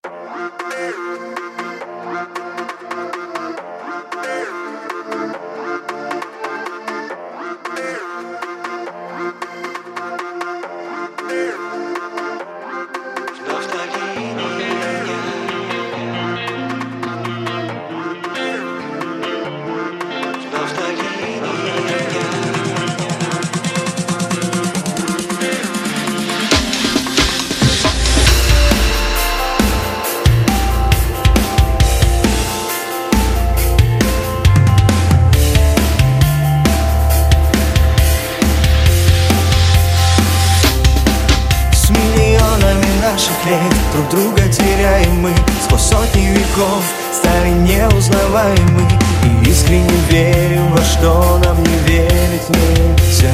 Друг друга теряем мы, сквозь сотни веков стали неузнаваемы. И искренне верим, во что нам не верить нельзя.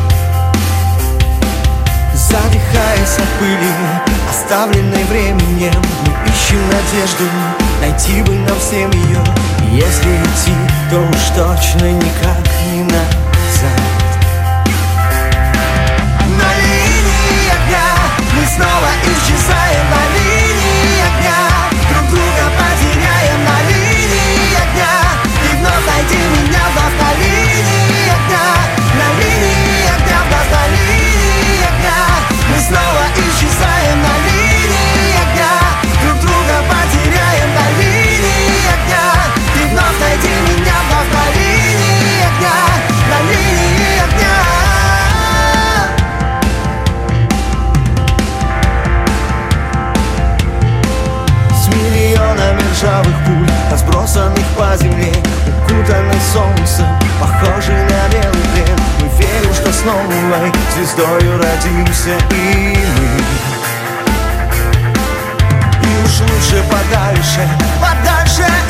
Задыхаясь от пыли, оставленной временем, мы ищем надежду, найти бы нам всем ее. И если идти, то уж точно никак не назад. На линии огня мы снова исчезаем, на линии огня друг друга потеряем, на линии огня. И вновь найди меня, вновь на линии огня, на линии огня, вновь на линии огня. Мы снова исчезаем, на линии огня друг друга потеряем, на линии огня. И вновь найди меня, вновь на линии огня, на линии огня. Ржавых пуль, разбросанных по земле, укутанных солнцем, похожий на белый плен. Мы верим, что с новой звездою родимся и мы. И уж лучше подальше, подальше